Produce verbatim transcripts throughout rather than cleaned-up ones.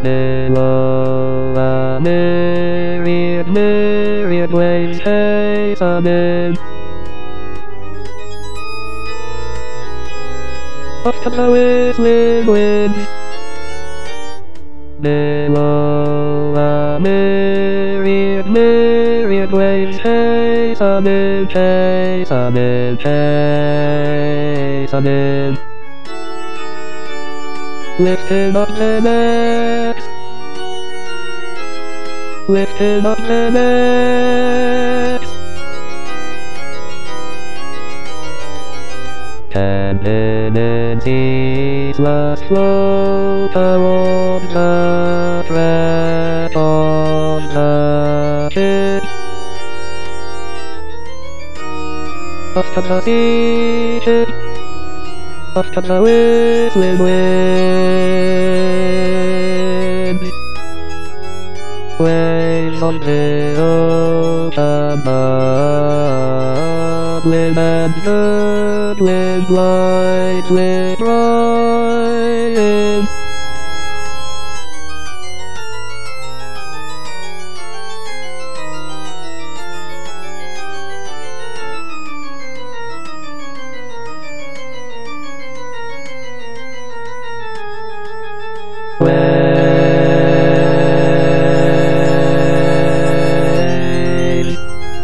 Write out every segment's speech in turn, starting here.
Below a myriad, myriad waves hastening. Up to the whistling winds. Below a myriad, myriad waves hastening, hastening, hastening. Lifting up the necks, lifting up the necks. Standing in ceaseless flow towards the threat of the ship. Up to the sea ship, up to the whistling winds. Waves on the ocean, bubbling and gurgling, lightly riding. Waves,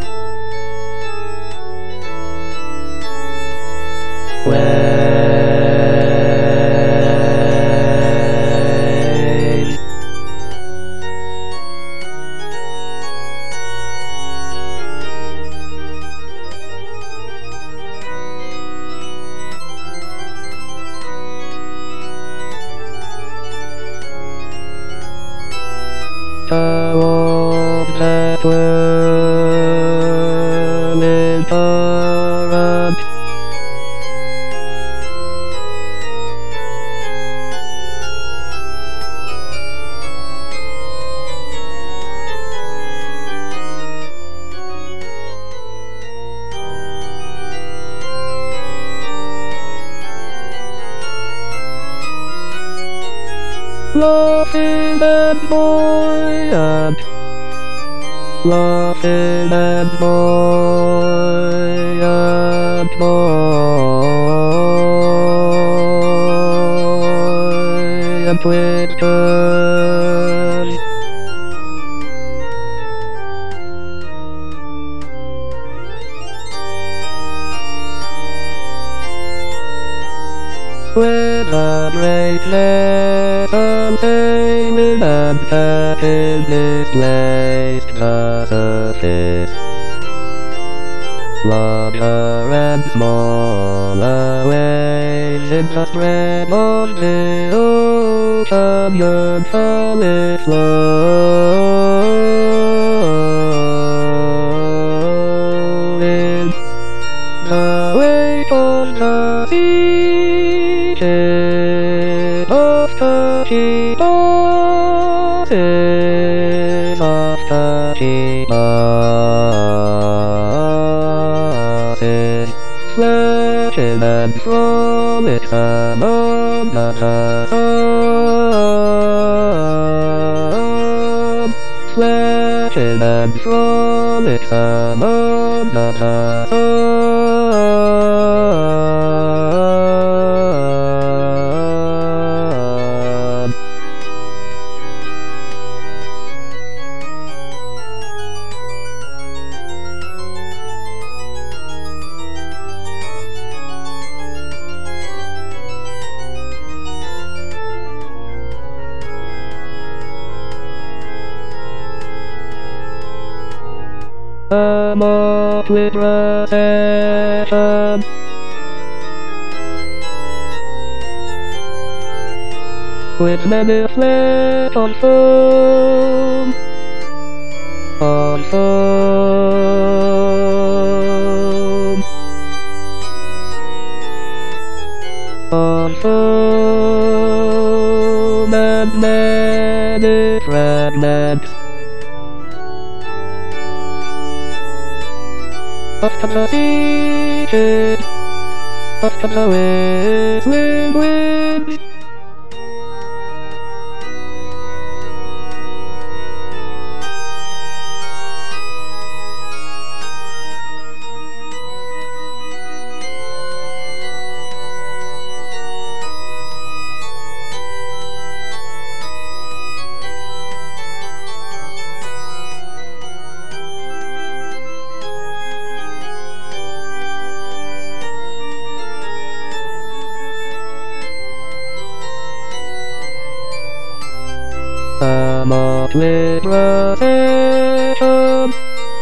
waves. Towards that whirling torrent. Laughing and buoyant, laughing and buoyant, buoyant with curves. With a great lesson sailing and catching displaced the surface. Larger and smaller waves in the spread of the ocean yearn for its flowing. The weight of the sea ship of touchy bosses, of touchy bosses, flashing and frolicsome under the sun, flashing and frolicsome under the sun. A motley procession, with many a fleet on foam, on foam, on foam, and many fragments. Up to the sea ship, up to the whistling winds. with protection.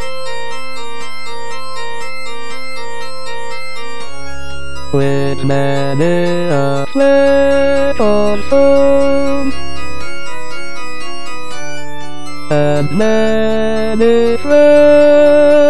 With many a flip of foam and many friends.